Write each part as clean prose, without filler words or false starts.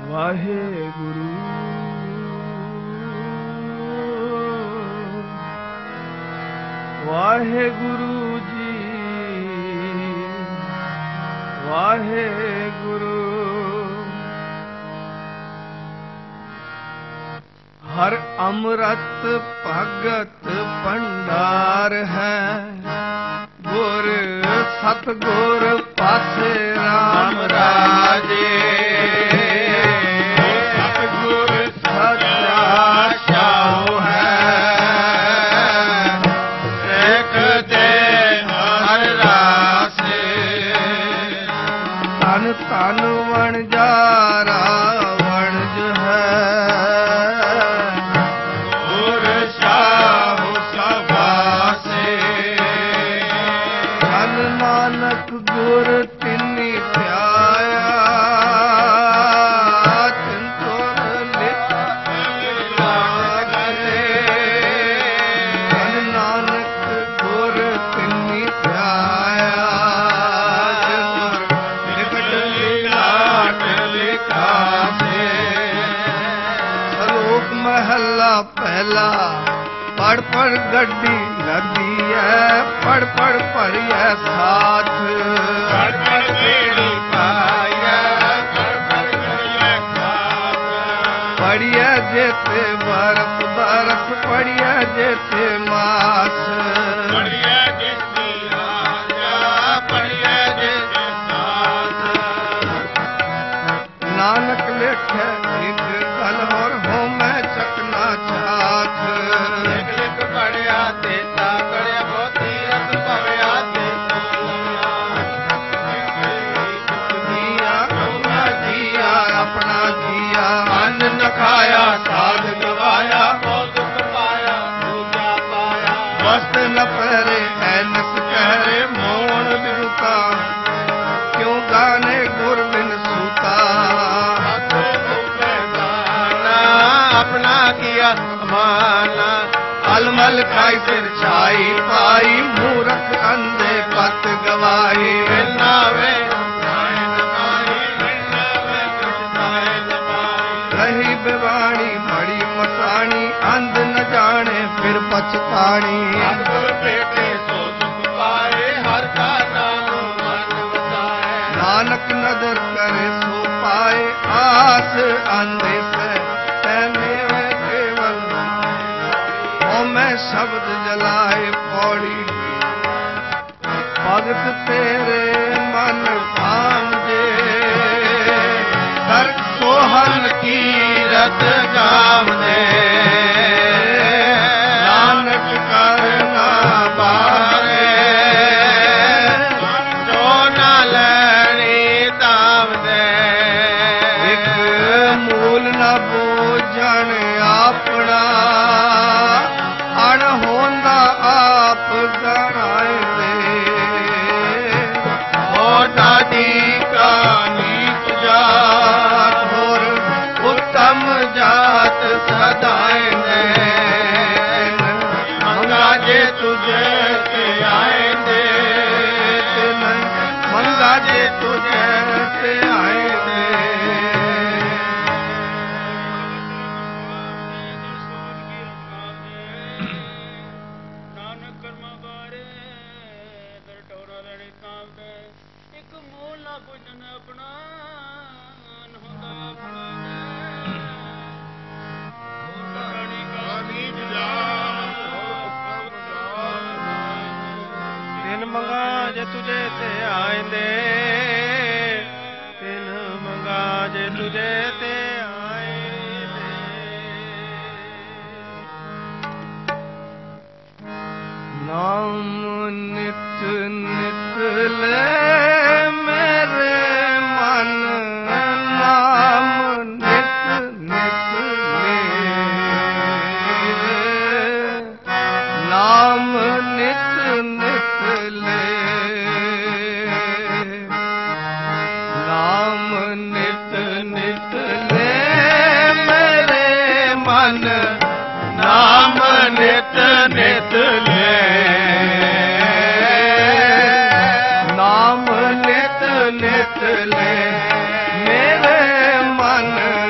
ਵਾਹਿਗੁਰੂ ਵਾਹਿਗੁਰੂ ਜੀ ਵਾਹਿਗੁਰੂ ਹਰ ਅੰਮ੍ਰਿਤ ਭਗਤ ਭੰਡਾਰ ਹੈ ਗੁਰ ਸਤਿਗੁਰ ਪਾਸੇ ਰਾਮ ਰਾਜੇ ਸਤਿਗੁਰ ਸੱਚਾ ਸਾਹੁ ਹੈ ਦੇਖਦੇ ਹਰ ਰਾਸੇ ਤਨ ਤਨ ਵਣਜਾਰਾ ਵਣਜ ਹੈ ਗੁਰ ਤਿੰਨੀ ਧਿਆਇਆ ਚੰਤੁਰ ਲਿਖ ਲਾਗਲੇ ਧਨ ਨਾਨਕ ਗੁਰ ਤਿੰਨੀ ਧਿਆਇਆ ਚੰਤੁਰ ਲਿਖ ਲਾਟ ਲਿਖਾਸੇ ਸ਼ਲੋਕ ਮਹੱਲਾ ਪਹਿਲਾ ਪੜ ਪੜ ਗੱਡੀ ਨਦੀ ਹੈ ਪੜ ਪੜ ਭਰੀਐ ਸਾਥ ਪੜ ਪੜ ਬੇੜੀ ਪਾਇਆ ਪੜ ਪੜ ਭਰੀਐ ਖਾਤ ਪੜੀਐ ਜੇਤੇ ਬਰਸ ਬਰਸ ਪੜੀਐ ਜੇਤੇ ਮਾਸ ਪੜੀਐ ਜੇਤੇ ਰਾਜਾ ਪੜੀਐ ਜੇਤੇ ਸਾਥ ਨਾਨਕ ਲੇਖੈ ਇੱਕ ਗੱਲ ਹੋਰ ਹੋਮੈ ਚਕਨਾ ਚਾਥ ਪੜਿਆ ਤੇਤਾ ਕੜਿਆ ਬੋਤੀ ਰਤ ਭਵਿਆ ਤੇਤਾ ਜੀਆ ਕਉਨਾ ਜੀਆ ਆਪਣਾ ਜੀਆ ਅੰਨ ਨ ਖਾਇਆ ਸਾਧ ਗਵਾਇਆ ਬਹੁਤ ਦੁੱਖ ਪਾਇਆ ਦੂਜਾ ਪਾਇਆ ਵਸਤ ਨ ਪਹਿਰੇ ਐਨਸ ਕਹਿਰੇ ਮੋਣ ਬਿਰੁਤਾ ਕਿਉਂ ਗਾਨੇ ਗੁਰ ਬਿਨ ਸੂਤਾ ਆਪਣਾ ਕੀਆ ਮਾਨਾ ਅਲਮਲ ਖਾਈ ਸਿਰ ਛਾਈ ਪਾਈ ਮੂਰਖ ਅੰਧੇ ਪਤ ਗਵਾਈ ਨਾਵੇ ਰਹੀ ਬਿਵਾਣੀ ਬੜੀ ਮਸਾਣੀ ਅੰਧ ਨ ਜਾਣੇ ਫਿਰ ਪਛਤਾਣੀ ਪੇਟੇ ਸੋ ਸੁਖ ਪਾਏ ਹਰ ਕਾ ਨਾਮ ਮਨ ਵਸਾਏ ਨਾਨਕ ਨਦਰ ਕਰੇ ਸੋ ਪਾਏ ਆਸ ਅੰਧੇ ਸੇ ਮੈਂ ਸ਼ਬਦ ਜਲਾਏ ਪੌੜੀ ਭਗਤ ਤੇਰੇ ਮਨ ਭਾਂਜੇ ਕਰ ਸੋਹਣ ਕੀਰਤ ਗਾਵਦੇ ਨਾਨਕ ਕਰਨਾ ਬਾਰੇ ਜੋ ਨਾ ਲੈਣੀ ਤਾਵਦੇ ਇੱਕ ਮੂਲ ਨਾ ਬੋਝਣ ਆਪਣਾ ਅਣ ਹੋਂਦਾ ਆਪ ਗਣਾਏ ਦੇ ਹੋਟਾ ਦੀ ਕਾਨੀਤ ਜਾਤ ਹੋਰ ਉੱਤਮ ਜਾਤ ਸਦਾਏ ਨੇ ਮੰਗਾ ਜੇ ਤੁਝੇ ਤੇ ਆਏ ਦੇ ਮੰਗਾ ਜੇ ਤੁਝੇ ਤੇ ਆਏ ਦੇ ਮੰਗਾ ਜੇ ਤੁਝੇ ਤੇ ਆਇਂਦੇ ਤਿਨ ਮੰਗਾ ਜੇ ਤੁਝੇ ਤੇ ਆਇਂਦੇ ਨਾਮ ਨਿਤ ਨਿਤ ਲੈ ਮੇਰੇ ਮਨ ਨਾਮ ਨਿਤ ਨਿਤ ਲੈ ਨਾਮ ਨਿਤ ਨਿਤ ਲੈ ਨਾਮ ਨਿਤ ਨਿਤ ਲੈ ਮੇਰੇ ਮਨ ਨਾਮ ਨਿਤ ਨਿਤ ਲੈ ਨਾਮ ਨਿਤ ਨਿਤ ਲੈ ਮੇਰੇ ਮਨ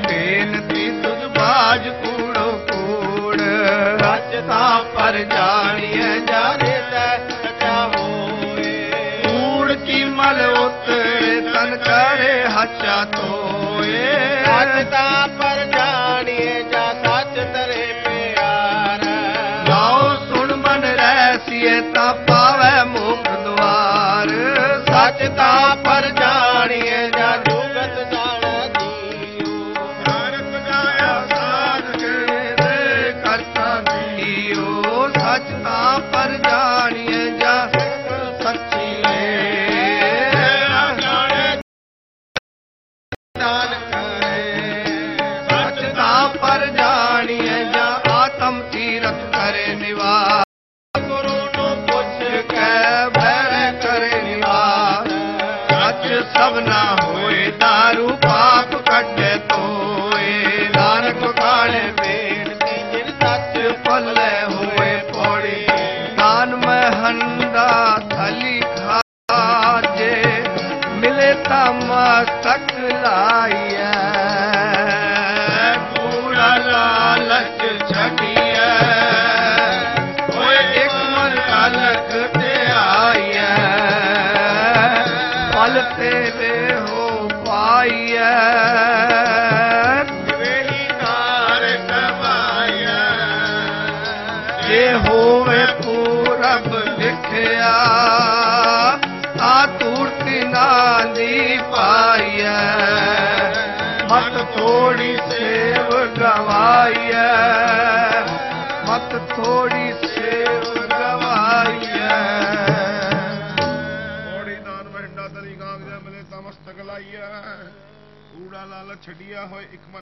ਬੇਨਤੀ ਤੁਧ ਬਾਜ ਕੂੜੋ ਕੂੜ ਸੱਚ ਤਾਂ ਪਰ ਜਾਣੀਐ ਜਾਰੇ ਤੈ ਸਚਾ ਹੋਏ ਕੂੜ ਕੀ ਮਲ ਉਤਰੇ ਤਨ ਕਰੇ ਹੱਚਾ ਤੋਏ ਸੱਚ ਤਾਂ ਪਰ ਜਾਣੀਐ ਜਾ ਸੱਚ ਤਰੇ ਪਿਆਰ ਗਾਓ ਸੁਣ ਮਨ ਰਹਿਸੀਏ ਤਾਂ ਪਾਵੈ ਮੁਖ ਦੁਆਰ ਸੱਚ ਤਾਂ ਪਰ ਜਾਣੀਐ ਜਾ ਜੁਗਤ ਜਾਣੈ ਜੀਉ ਨਾਨਕ ਗਾਇਆ ਸਾਧ ਦੇ ਕਰਤਾ ਜੀਉ ਸੱਚ ਤਾਂ ਪਰ ਜਾਣੀਐ ਜਾ ਸੱਚੀ ਸੱਚ ਤਾਂ ਪਰ ਜਾਣੀਐ ਜਾ ਆਤਮ ਤੀਰਥ ਕਰੇ ਨਿਵਾਸ ਗੁਰੂ ਨੂੰ ਪੁੱਛ ਕੇ ਬਹਿ ਕਰੇ ਨਿਵਾਸ ਸੱਚ ਸਭਨਾ ਹੋਏ ਦਾਰੂ ਪਾਪ ਕੱਢੇ ਤੋਏ ਨਾਨਕ ਕਾਲੇ ਬੇਨਤੀ ਜਿਨ ਸੱਚ ਪੱਲੇ ਹੋਏ ਪੌੜੀ ਦਾਨ ਮੈਂ ਹੰਦਾ ਥਲੀ ਖਾਜੇ ਮਿਲੇ ਤਾਂ ਮਸਤਕ ਲਾਈਐ ਕੂੜਾ ਲਾਲਚ ਛੱਡੀਐ ਓਏ ਇੱਕ ਮਨ ਕਾਲਕ ਤੇ ਆਈਐ ਪਲ ਤੇਰੇ ਹੋ ਪਾਈਐ ਵੇਹੀ ਕਾਰ ਕਮਾਈਐ ਜੇ ਹੋਵੇ ਪੂਰਬ ਲਿਖਿਆ ਆ ਤੂਰਤੀ ਨਾਲ ਦੀ ਪਾਈਐ ਮਤ ਥੋੜੀ ਸੇਵ ਗਵਾਈਐ ਮਤ ਥੋੜੀ ਸੇਵ ਗਵਾਈਐ ਥੋੜੀ ਦਾਨ ਵਹਿੰਡਾ ਤਲੀ ਕਾਗਜ਼ਾ ਮਿਲੇ ਤਾਂ ਮਸਤਕ ਲਾਈਐ ਕੂੜਾ ਲਾਲਚ ਛੱਡਿਆ ਹੋਏ ਇੱਕ